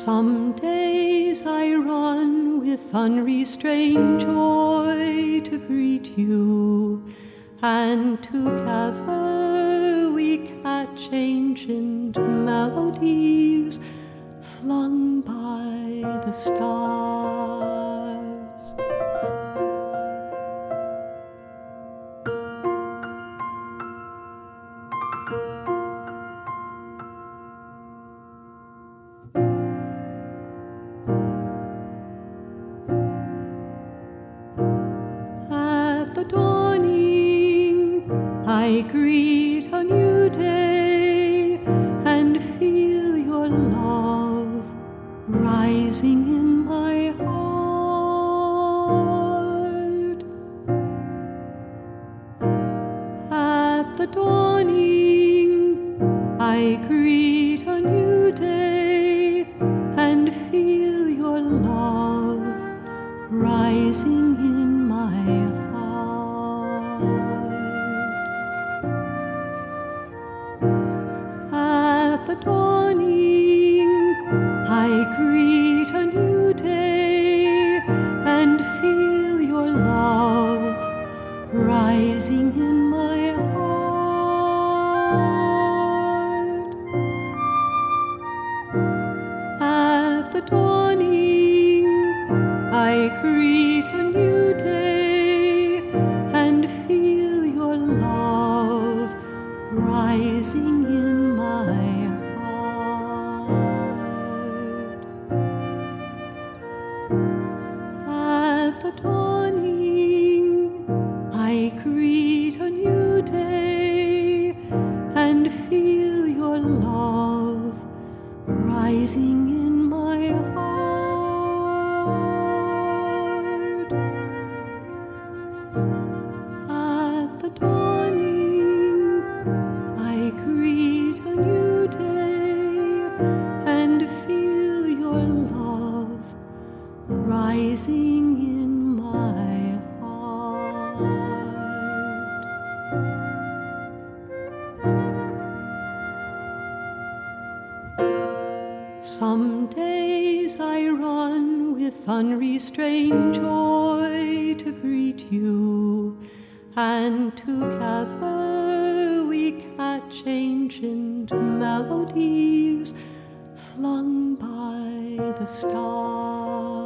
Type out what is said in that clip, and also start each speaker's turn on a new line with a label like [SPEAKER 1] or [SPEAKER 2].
[SPEAKER 1] Some days I run with unrestrained joy to greet you, and together we catch ancient melodies flung by the stars. At the dawning, I greet a new day and feel your love rising in my heart. At the dawning, I greet a new day and feel your love rising in my heart. At the dawning, I greet a new day and feel your love rising in my heart. At the dawning, I greet a new day and feel your love rising in my heart. At the dawning, I greet a new day and feel your love rising in my heart. At the dawning, I greet a new day and feel your love rising in my heart. Some days I run with unrestrained joy to greet you, and together we catch ancient melodies flung by the stars.